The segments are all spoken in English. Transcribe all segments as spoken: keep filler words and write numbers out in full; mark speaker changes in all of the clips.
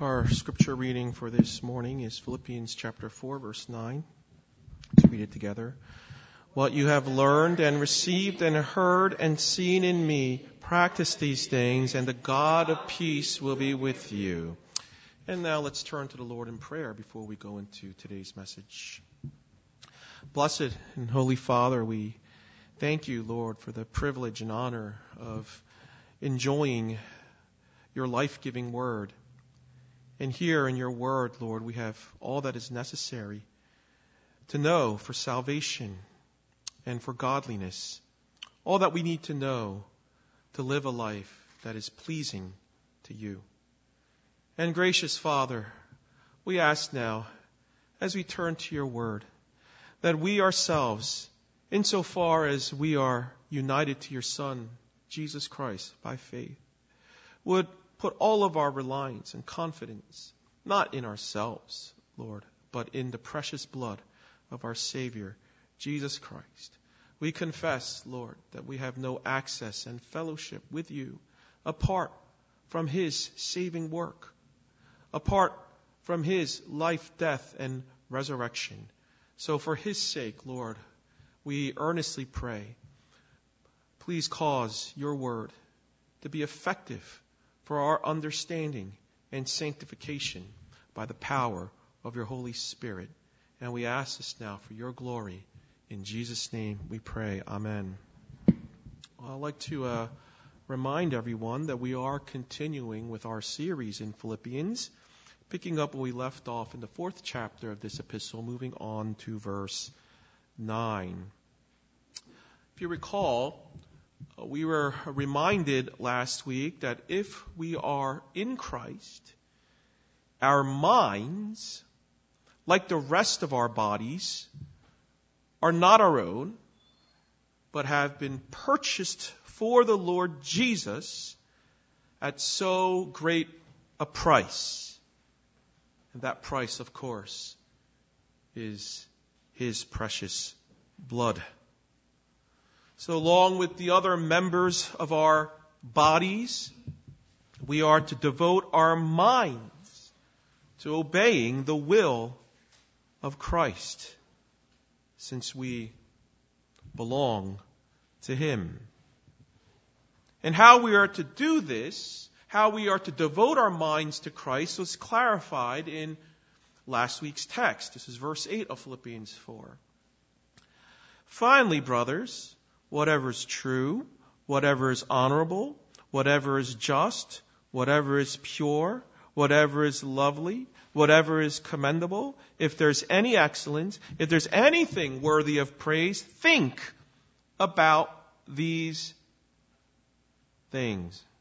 Speaker 1: Our scripture reading for this morning is Philippians chapter four, verse nine. Let's read it together. What you have learned and received and heard and seen in me, practice these things, and the God of peace will be with you. And now let's turn to the Lord in prayer before we go into today's message. Blessed and Holy Father, we thank you, Lord, for the privilege and honor of enjoying your life-giving word. And here in your word, Lord, we have all that is necessary to know for salvation and for godliness. All that we need to know to live a life that is pleasing to you. And gracious Father, we ask now, as we turn to your word, that we ourselves, insofar as we are united to your Son, Jesus Christ, by faith, would put all of our reliance and confidence, not in ourselves, Lord, but in the precious blood of our Savior, Jesus Christ. We confess, Lord, that we have no access and fellowship with you apart from his saving work, apart from his life, death, and resurrection. So for his sake, Lord, we earnestly pray, please cause your word to be effective for our understanding and sanctification by the power of your Holy Spirit. And we ask this now for your glory. In Jesus' name we pray. Amen. Well, I'd like to uh, remind everyone that we are continuing with our series in Philippians, picking up where we left off in the fourth chapter of this epistle, moving on to verse nine. If you recall, we were reminded last week that if we are in Christ, our minds, like the rest of our bodies, are not our own, but have been purchased for the Lord Jesus at so great a price. And that price, of course, is his precious blood. So along with the other members of our bodies, we are to devote our minds to obeying the will of Christ, since we belong to him. And how we are to do this, how we are to devote our minds to Christ, was clarified in last week's text. This is verse eight of Philippians four. Finally, brothers, whatever is true, whatever is honorable, whatever is just, whatever is pure, whatever is lovely, whatever is commendable, if there's any excellence, if there's anything worthy of praise, think about these things.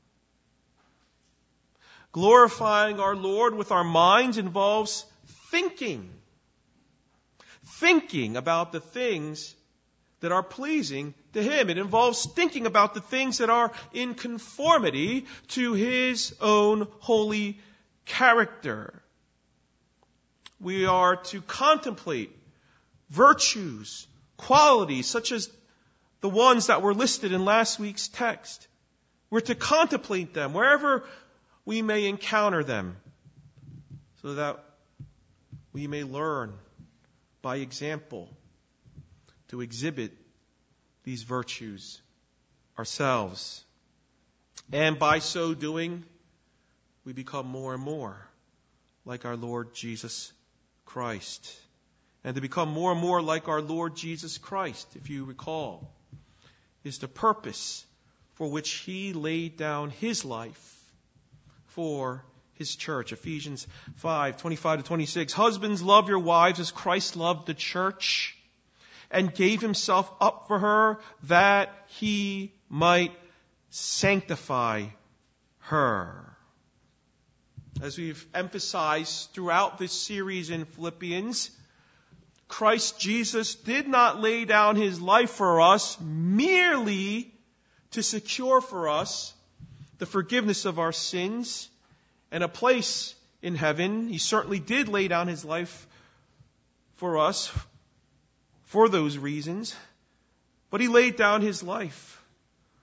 Speaker 1: Glorifying our Lord with our minds involves thinking. Thinking about the things that are pleasing to him. It involves thinking about the things that are in conformity to his own holy character. We are to contemplate virtues, qualities, such as the ones that were listed in last week's text. We're to contemplate them wherever we may encounter them, so that we may learn by example to exhibit these virtues ourselves. And by so doing, we become more and more like our Lord Jesus Christ. And to become more and more like our Lord Jesus Christ, if you recall, is the purpose for which he laid down his life for his church. Ephesians five, twenty-five to twenty-six. Husbands, love your wives as Christ loved the church and gave himself up for her, that he might sanctify her. As we've emphasized throughout this series in Philippians, Christ Jesus did not lay down his life for us merely to secure for us the forgiveness of our sins and a place in heaven. He certainly did lay down his life for us for those reasons, but he laid down his life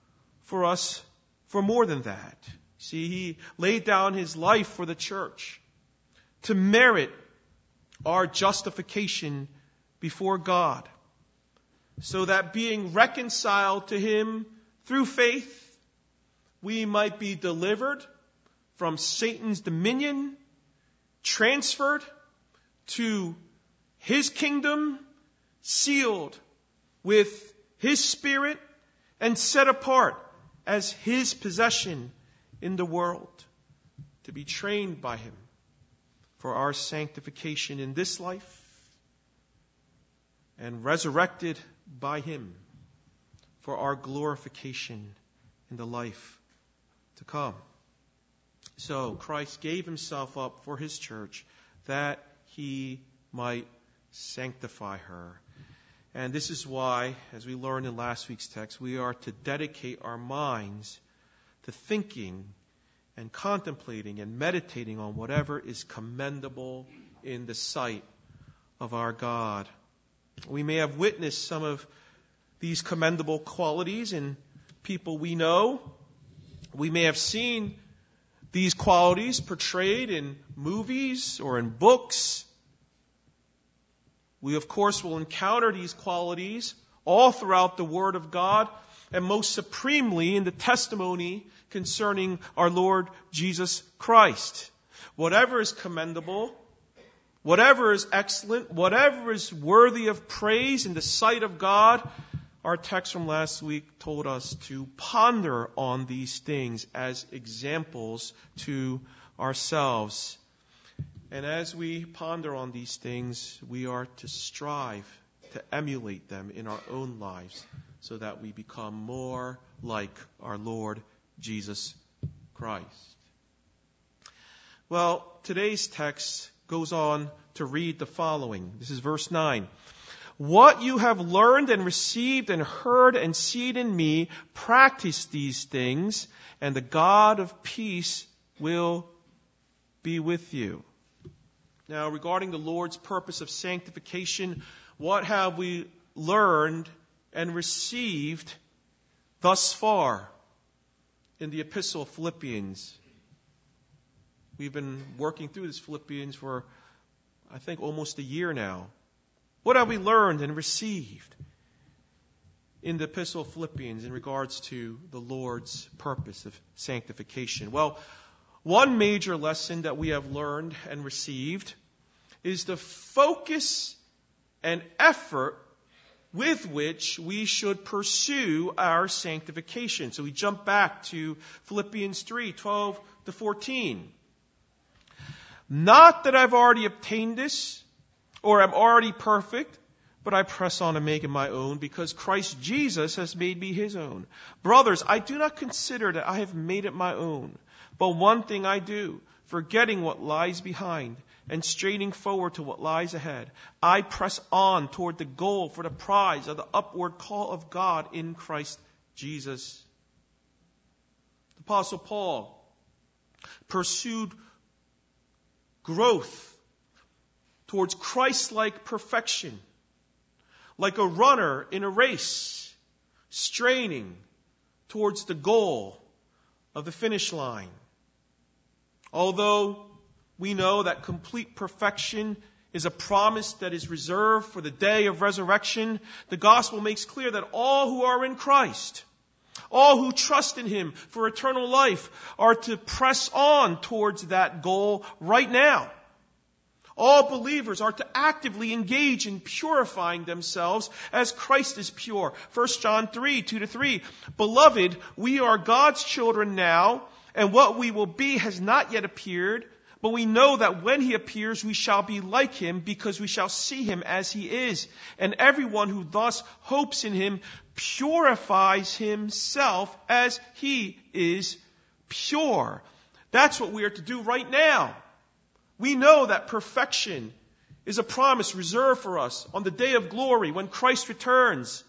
Speaker 1: for us for more than that. See, he laid down his life for the church to merit our justification before God, so that being reconciled to Him through faith, we might be delivered from Satan's dominion, transferred to His kingdom, sealed with His Spirit, and set apart as His possession in the world, to be trained by Him for our sanctification in this life, and resurrected by Him for our glorification in the life to come. So Christ gave Himself up for His church that He might sanctify her. And this is why, as we learned in last week's text, we are to dedicate our minds to thinking and contemplating and meditating on whatever is commendable in the sight of our God. We may have witnessed some of these commendable qualities in people we know. We may have seen these qualities portrayed in movies or in books. We, of course, will encounter these qualities all throughout the Word of God, and most supremely in the testimony concerning our Lord Jesus Christ. Whatever is commendable, whatever is excellent, whatever is worthy of praise in the sight of God, our text from last week told us to ponder on these things as examples to ourselves. And as we ponder on these things, we are to strive to emulate them in our own lives so that we become more like our Lord Jesus Christ. Well, today's text goes on to read the following. This is verse nine. What you have learned and received and heard and seen in me, practice these things, and the God of peace will be with you. Now, regarding the Lord's purpose of sanctification, what have we learned and received thus far in the epistle of Philippians? We've been working through this Philippians for, I think, almost a year now. What have we learned and received in the epistle of Philippians in regards to the Lord's purpose of sanctification? Well, one major lesson that we have learned and received is the focus and effort with which we should pursue our sanctification. So we jump back to Philippians three, twelve to fourteen. Not that I've already obtained this, or am already perfect, but I press on to make it my own, because Christ Jesus has made me His own. Brothers, I do not consider that I have made it my own, but one thing I do, forgetting what lies behind and straining forward to what lies ahead, I press on toward the goal for the prize of the upward call of God in Christ Jesus. The Apostle Paul pursued growth towards Christ-like perfection, like a runner in a race, straining towards the goal of the finish line. Although we know that complete perfection is a promise that is reserved for the day of resurrection, the gospel makes clear that all who are in Christ, all who trust in Him for eternal life, are to press on towards that goal right now. All believers are to actively engage in purifying themselves as Christ is pure. First John three, two to three. Beloved, we are God's children now, and what we will be has not yet appeared. But we know that when He appears, we shall be like Him, because we shall see Him as He is. And everyone who thus hopes in Him purifies himself as He is pure. That's what we are to do right now. We know that perfection is a promise reserved for us on the day of glory when Christ returns.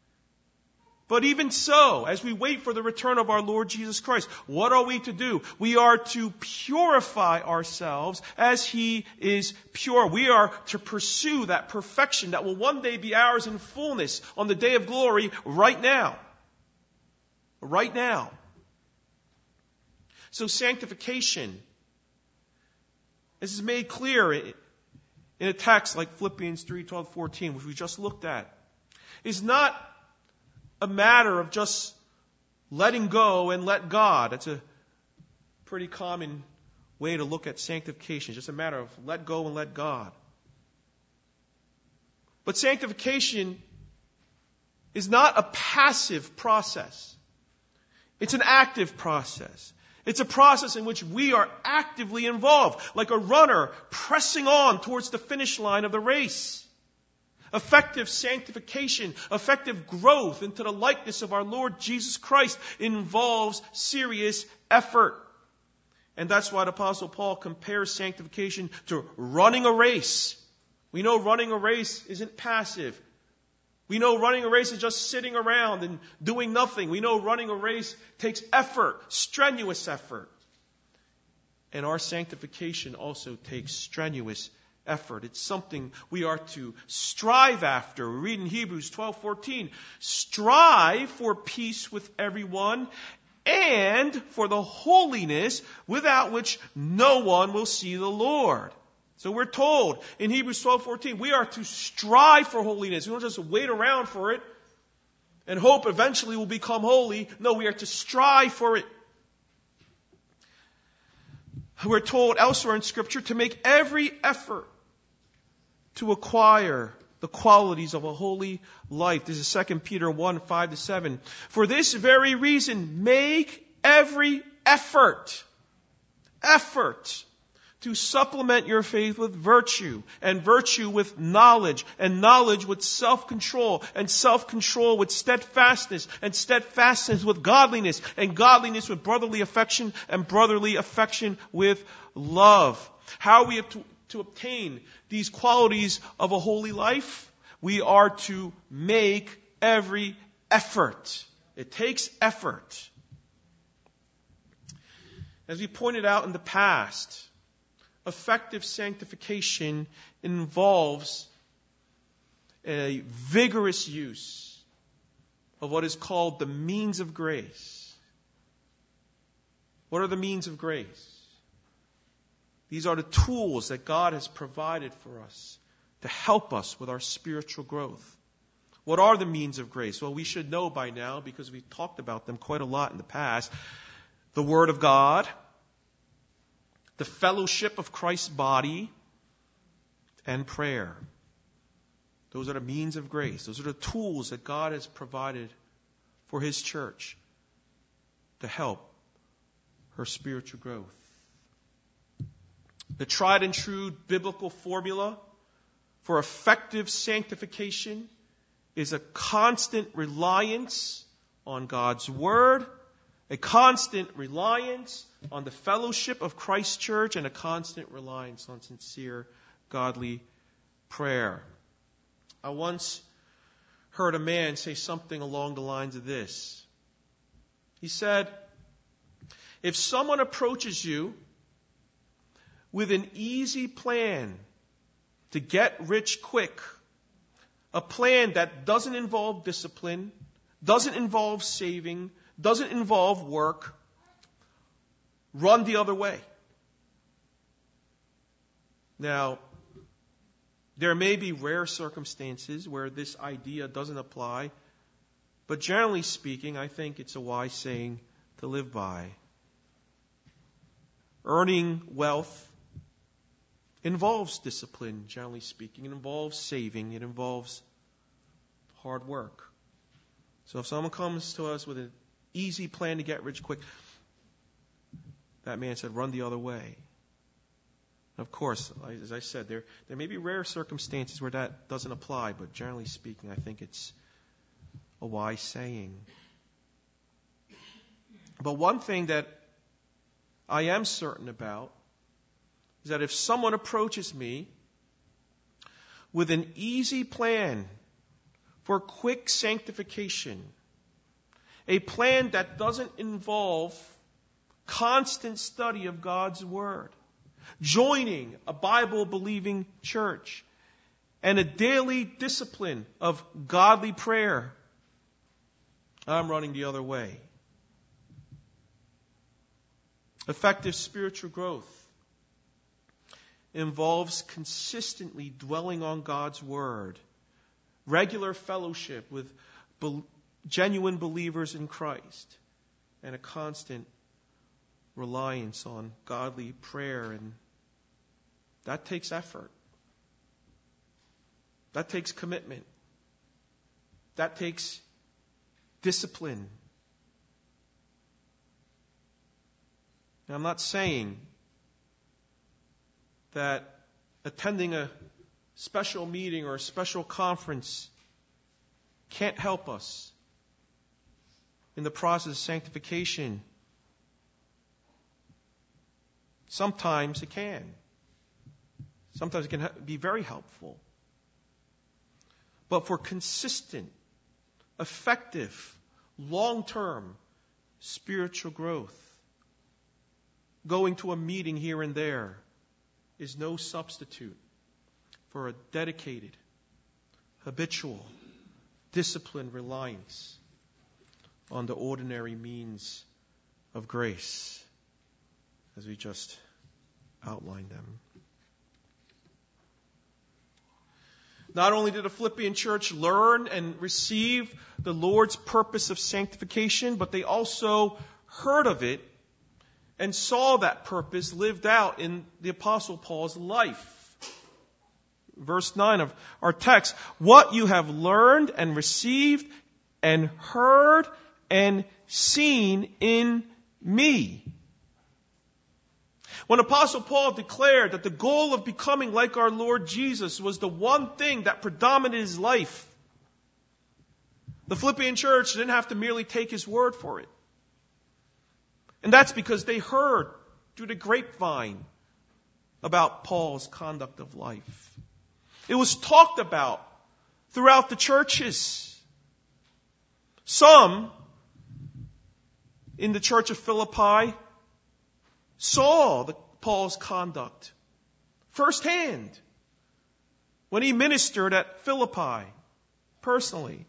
Speaker 1: But even so, as we wait for the return of our Lord Jesus Christ, what are we to do? We are to purify ourselves as He is pure. We are to pursue that perfection that will one day be ours in fullness on the day of glory right now. Right now. So sanctification This is made clear in a text like Philippians three, twelve, fourteen, which we just looked at. It's not a matter of just letting go and let God. That's a pretty common way to look at sanctification. It's just a matter of let go and let God. But sanctification is not a passive process. It's an active process. It's a process in which we are actively involved, like a runner pressing on towards the finish line of the race. Effective sanctification, effective growth into the likeness of our Lord Jesus Christ involves serious effort. And that's why the Apostle Paul compares sanctification to running a race. We know running a race isn't passive. We know running a race is just sitting around and doing nothing. We know running a race takes effort, strenuous effort. And our sanctification also takes strenuous effort. It's something we are to strive after. We read in Hebrews twelve fourteen, strive for peace with everyone and for the holiness without which no one will see the Lord. So we're told in Hebrews twelve fourteen, we are to strive for holiness. We don't just wait around for it and hope eventually we'll become holy. No, we are to strive for it. We're told elsewhere in Scripture to make every effort to acquire the qualities of a holy life. This is Second Peter one, five to seven. For this very reason, make every effort, effort to supplement your faith with virtue, and virtue with knowledge, and knowledge with self-control, and self-control with steadfastness, and steadfastness with godliness, and godliness with brotherly affection, and brotherly affection with love. How are we to, to obtain these qualities of a holy life? We are to make every effort. It takes effort. As we pointed out in the past, effective sanctification involves a vigorous use of what is called the means of grace. What are the means of grace? These are the tools that God has provided for us to help us with our spiritual growth. What are the means of grace? Well, we should know by now because we've talked about them quite a lot in the past. The Word of God, the fellowship of Christ's body, and prayer. Those are the means of grace. Those are the tools that God has provided for His church to help her spiritual growth. The tried and true biblical formula for effective sanctification is a constant reliance on God's Word, a constant reliance on the fellowship of Christ's church, and a constant reliance on sincere, godly prayer. I once heard a man say something along the lines of this. He said, if someone approaches you with an easy plan to get rich quick, a plan that doesn't involve discipline, doesn't involve saving, doesn't involve work, run the other way. Now, there may be rare circumstances where this idea doesn't apply, but generally speaking, I think it's a wise saying to live by. Earning wealth involves discipline, generally speaking. It involves saving. It involves hard work. So if someone comes to us with an easy plan to get rich quick, that man said, run the other way. Of course, as I said, there, there may be rare circumstances where that doesn't apply, but generally speaking, I think it's a wise saying. But one thing that I am certain about is that if someone approaches me with an easy plan for quick sanctification, a plan that doesn't involve constant study of God's Word, joining a Bible-believing church, and a daily discipline of godly prayer, I'm running the other way. Effective spiritual growth involves consistently dwelling on God's Word, regular fellowship with be- genuine believers in Christ, and a constant reliance on godly prayer. And that takes effort. That takes commitment. That takes discipline. And I'm not saying that attending a special meeting or a special conference can't help us in the process of sanctification. Sometimes it can. Sometimes it can be very helpful. But for consistent, effective, long-term spiritual growth, going to a meeting here and there is no substitute for a dedicated, habitual, disciplined reliance on the ordinary means of grace, as we just outlined them. Not only did the Philippian church learn and receive the Lord's purpose of sanctification, but they also heard of it and saw that purpose lived out in the Apostle Paul's life. Verse nine of our text, what you have learned and received and heard and seen in me. When Apostle Paul declared that the goal of becoming like our Lord Jesus was the one thing that predominated his life, the Philippian church didn't have to merely take his word for it. And that's because they heard through the grapevine about Paul's conduct of life. It was talked about throughout the churches. Some in the church of Philippi saw the, Paul's conduct firsthand when he ministered at Philippi personally.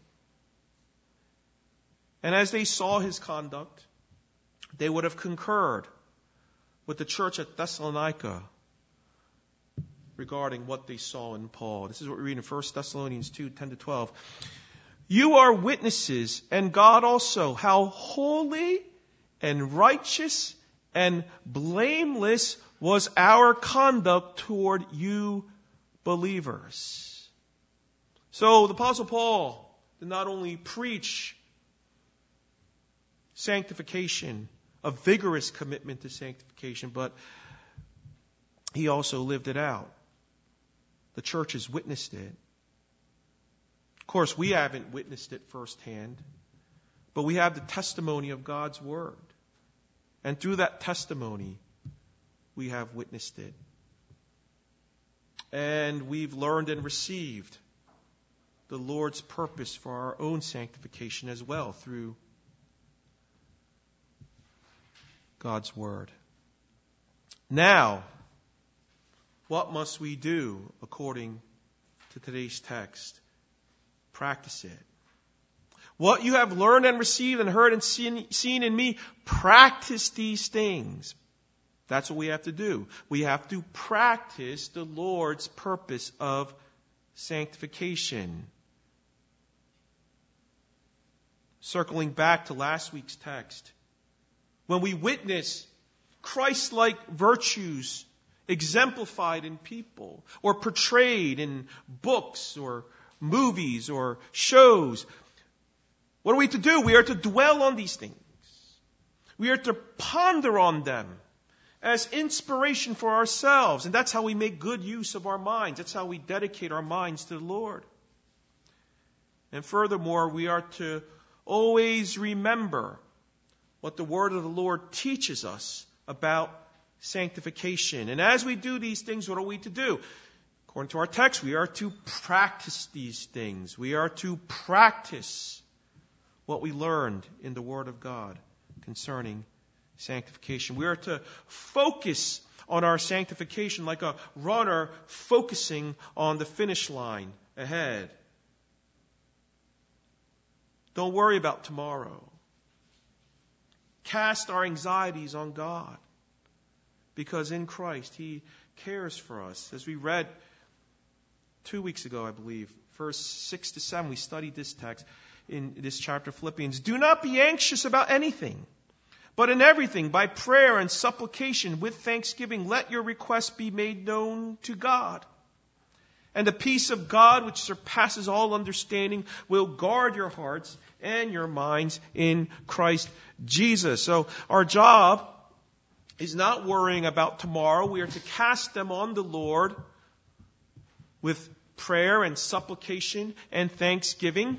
Speaker 1: And as they saw his conduct, they would have concurred with the church at Thessalonica regarding what they saw in Paul. This is what we read in First Thessalonians two, ten to twelve. You are witnesses, and God also, how holy and righteous and blameless was our conduct toward you believers. So the Apostle Paul did not only preach sanctification, a vigorous commitment to sanctification, but he also lived it out. The church has witnessed it. Of course, we haven't witnessed it firsthand, but we have the testimony of God's Word. And through that testimony, we have witnessed it. And we've learned and received the Lord's purpose for our own sanctification as well through God's Word. Now, what must we do according to today's text? Practice it. What you have learned and received and heard and seen, seen in me, practice these things. That's what we have to do. We have to practice the Lord's purpose of sanctification. Circling back to last week's text, when we witness Christ-like virtues exemplified in people or portrayed in books or movies or shows, what are we to do? We are to dwell on these things. We are to ponder on them as inspiration for ourselves. And that's how we make good use of our minds. That's how we dedicate our minds to the Lord. And furthermore, we are to always remember what the Word of the Lord teaches us about sanctification. And as we do these things, what are we to do? According to our text, we are to practice these things. We are to practice what we learned in the Word of God concerning sanctification. We are to focus on our sanctification like a runner focusing on the finish line ahead. Don't worry about tomorrow. Cast our anxieties on God, because in Christ He cares for us. As we read two weeks ago, I believe, verse six to seven, we studied this text in this chapter of Philippians. Do not be anxious about anything, but in everything, by prayer and supplication with thanksgiving, let your requests be made known to God. And the peace of God, which surpasses all understanding, will guard your hearts and your minds in Christ Jesus. So our job is not worrying about tomorrow. We are to cast them on the Lord with prayer and supplication and thanksgiving.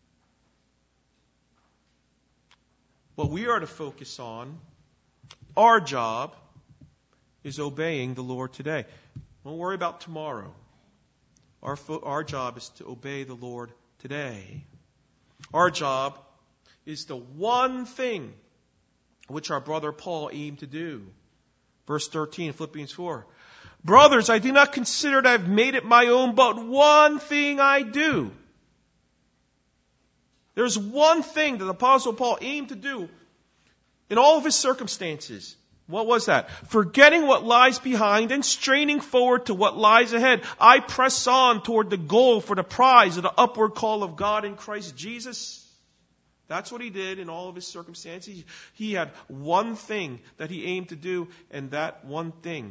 Speaker 1: What we are to focus on, our job, is obeying the Lord today. Don't worry about tomorrow. Our, fo- our job is to obey the Lord today. Our job is the one thing which our brother Paul aimed to do. Verse thirteen, Philippians four. Brothers, I do not consider that I've made it my own, but one thing I do. There's one thing that the Apostle Paul aimed to do in all of his circumstances. What was that? Forgetting what lies behind and straining forward to what lies ahead, I press on toward the goal for the prize of the upward call of God in Christ Jesus. That's what he did in all of his circumstances. He had one thing that he aimed to do, and that one thing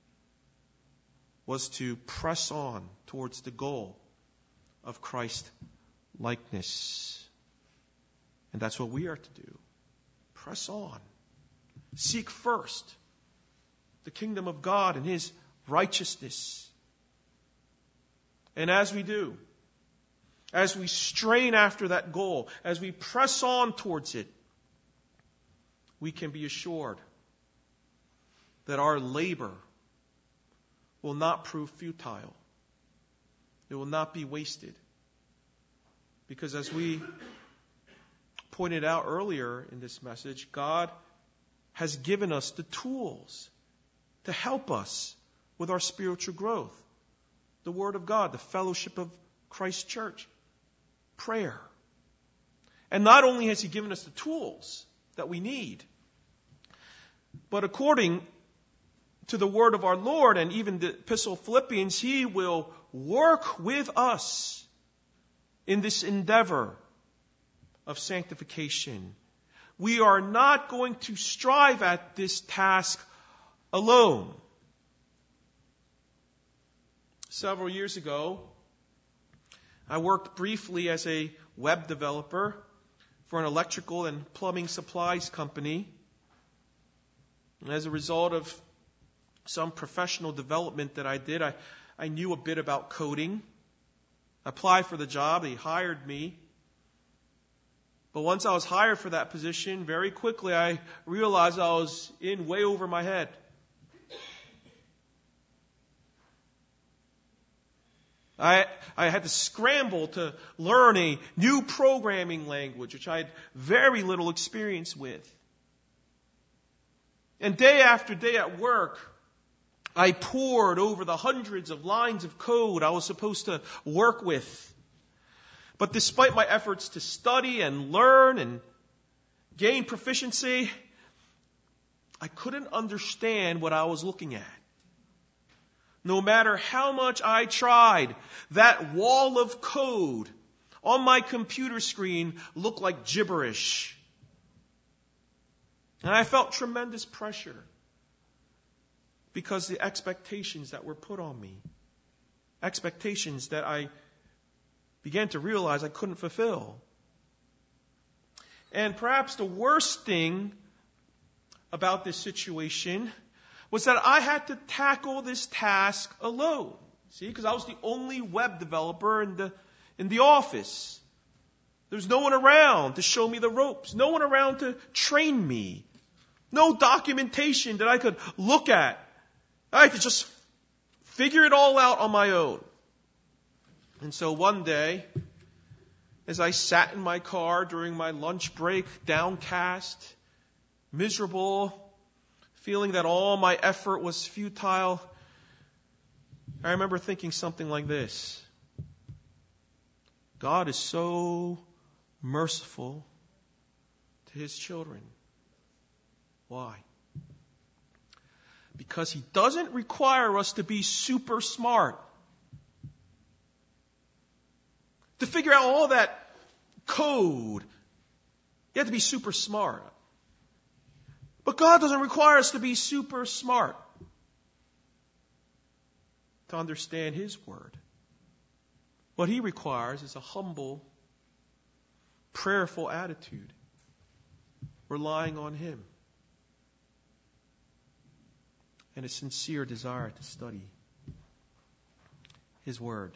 Speaker 1: was to press on towards the goal of Christ likeness. And that's what we are to do. Press on. Seek first the kingdom of God and His righteousness. And as we do, as we strain after that goal, as we press on towards it, we can be assured that our labor will not prove futile. It will not be wasted. Because as we pointed out earlier in this message, God has given us the tools to help us with our spiritual growth. The Word of God, the fellowship of Christ's church, prayer. And not only has He given us the tools that we need, but according to the word of our Lord and even the Epistle of Philippians, He will work with us in this endeavor of sanctification. We are not going to strive at this task alone. Several years ago, I worked briefly as a web developer for an electrical and plumbing supplies company. And as a result of some professional development that I did, I, I knew a bit about coding. I applied for the job. They hired me. But once I was hired for that position, very quickly I realized I was in way over my head. I, I had to scramble to learn a new programming language, which I had very little experience with. And day after day at work, I pored over the hundreds of lines of code I was supposed to work with. But despite my efforts to study and learn and gain proficiency, I couldn't understand what I was looking at. No matter how much I tried, that wall of code on my computer screen looked like gibberish. And I felt tremendous pressure because the expectations that were put on me, expectations that I began to realize I couldn't fulfill. And perhaps the worst thing about this situation was that I had to tackle this task alone. See, because I was the only web developer in the in the office. There's no one around to show me the ropes. No one around to train me. No documentation that I could look at. I had to just figure it all out on my own. And so one day, as I sat in my car during my lunch break, downcast, miserable, feeling that all my effort was futile, I remember thinking something like this. God is so merciful to His children. Why? Because He doesn't require us to be super smart. To figure out all that code, you have to be super smart. But God doesn't require us to be super smart to understand His Word. What He requires is a humble, prayerful attitude, relying on Him, and a sincere desire to study His Word.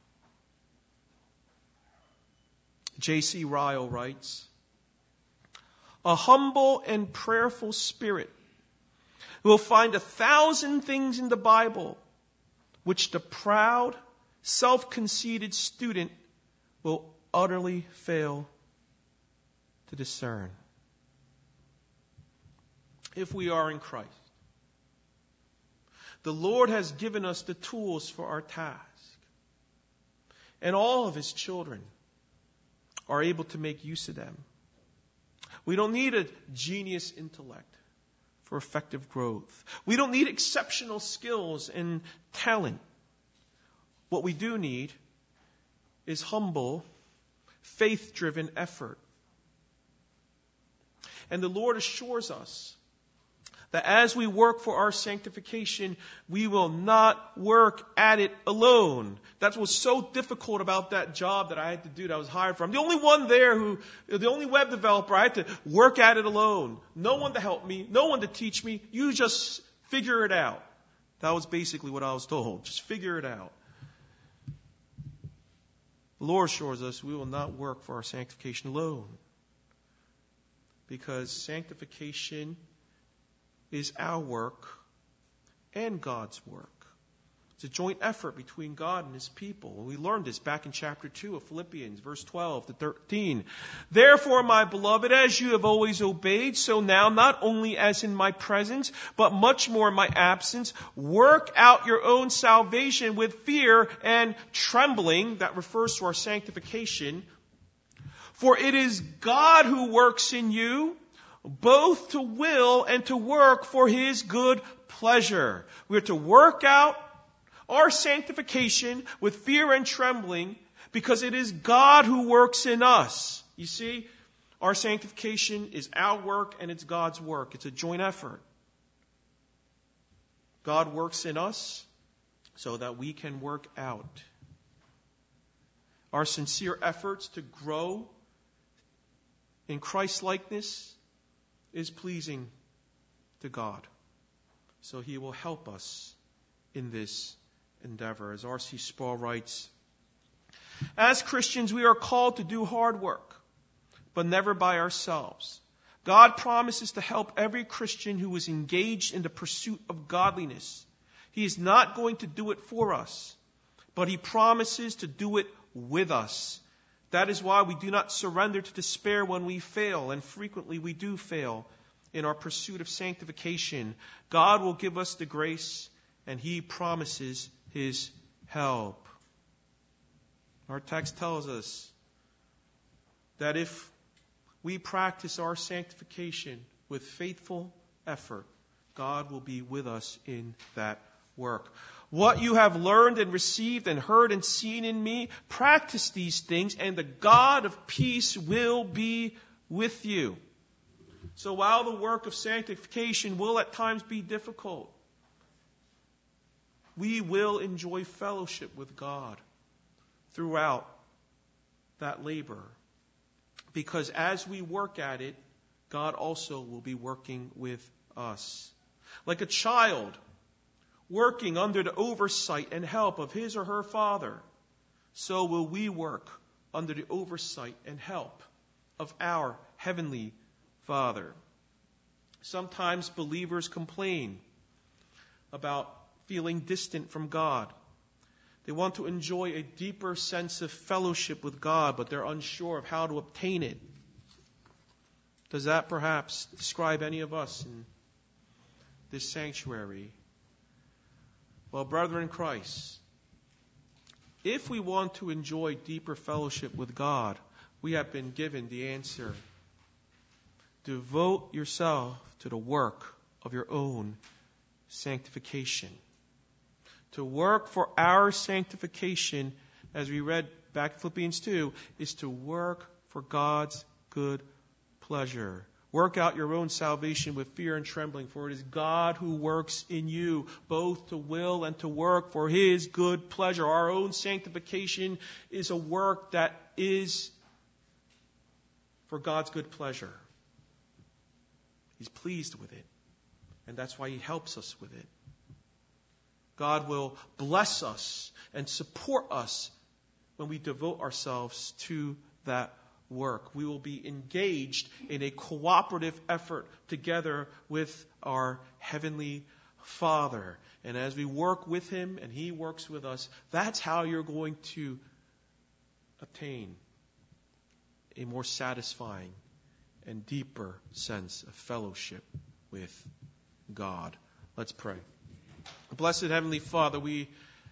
Speaker 1: J C Ryle writes, "A humble and prayerful spirit will find a thousand things in the Bible which the proud, self-conceited student will utterly fail to discern." If we are in Christ, the Lord has given us the tools for our task, and all of His children are able to make use of them. We don't need a genius intellect for effective growth. We don't need exceptional skills and talent. What we do need is humble, faith-driven effort. And the Lord assures us that as we work for our sanctification, we will not work at it alone. That's what's so difficult about that job that I had to do that I was hired for. I'm the only one there who, the only web developer. I had to work at it alone. No one to help me, no one to teach me. You just figure it out. That was basically what I was told. Just figure it out. The Lord assures us we will not work for our sanctification alone. Because sanctification is our work and God's work. It's a joint effort between God and His people. We learned this back in chapter two of Philippians, verse twelve to thirteen. "Therefore, my beloved, as you have always obeyed, so now, not only as in my presence, but much more in my absence, work out your own salvation with fear and trembling." That refers to our sanctification. "For it is God who works in you, both to will and to work for His good pleasure." We are to work out our sanctification with fear and trembling because it is God who works in us. You see, our sanctification is our work and it's God's work. It's a joint effort. God works in us so that we can work out. Our sincere efforts to grow in Christ-likeness is pleasing to God. So He will help us in this endeavor. As R C Sproul writes, "As Christians, we are called to do hard work, but never by ourselves. God promises to help every Christian who is engaged in the pursuit of godliness. He is not going to do it for us, but He promises to do it with us. That is why we do not surrender to despair when we fail, and frequently we do fail in our pursuit of sanctification. God will give us the grace, and He promises His help." Our text tells us that if we practice our sanctification with faithful effort, God will be with us in that work. "What you have learned and received and heard and seen in me, practice these things, and the God of peace will be with you." So while the work of sanctification will at times be difficult, we will enjoy fellowship with God throughout that labor. Because as we work at it, God also will be working with us. Like a child working under the oversight and help of his or her father, so will we work under the oversight and help of our Heavenly Father. Sometimes believers complain about feeling distant from God. They want to enjoy a deeper sense of fellowship with God, but they're unsure of how to obtain it. Does that perhaps describe any of us in this sanctuary? Well, brethren in Christ, if we want to enjoy deeper fellowship with God, we have been given the answer. Devote yourself to the work of your own sanctification. To work for our sanctification, as we read back in Philippians two, is to work for God's good pleasure. Work out your own salvation with fear and trembling, for it is God who works in you, both to will and to work for His good pleasure. Our own sanctification is a work that is for God's good pleasure. He's pleased with it, and that's why He helps us with it. God will bless us and support us when we devote ourselves to that work. We will be engaged in a cooperative effort together with our Heavenly Father. And as we work with Him and He works with us, that's how you're going to obtain a more satisfying and deeper sense of fellowship with God. Let's pray. Blessed Heavenly Father, we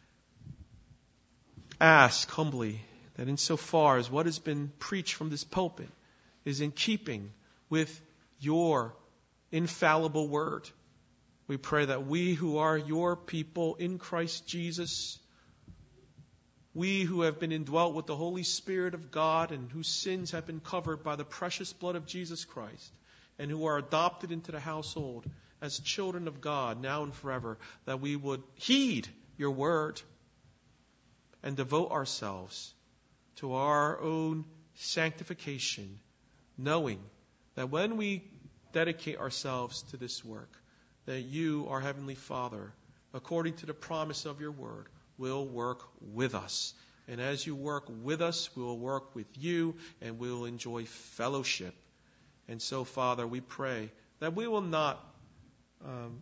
Speaker 1: ask humbly that insofar as what has been preached from this pulpit is in keeping with your infallible word, we pray that we who are your people in Christ Jesus, we who have been indwelt with the Holy Spirit of God and whose sins have been covered by the precious blood of Jesus Christ, and who are adopted into the household as children of God now and forever, that we would heed your word and devote ourselves to our own sanctification, knowing that when we dedicate ourselves to this work, that you, our Heavenly Father, according to the promise of your word, will work with us. And as you work with us, we will work with you, and we will enjoy fellowship. And so, Father, we pray that we will not um,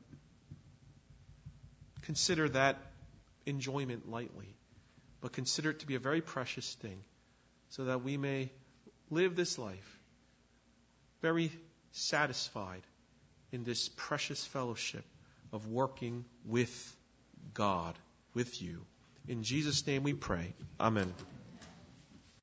Speaker 1: consider that enjoyment lightly, but consider it to be a very precious thing, so that we may live this life very satisfied in this precious fellowship of working with God, with you. In Jesus' name we pray. Amen.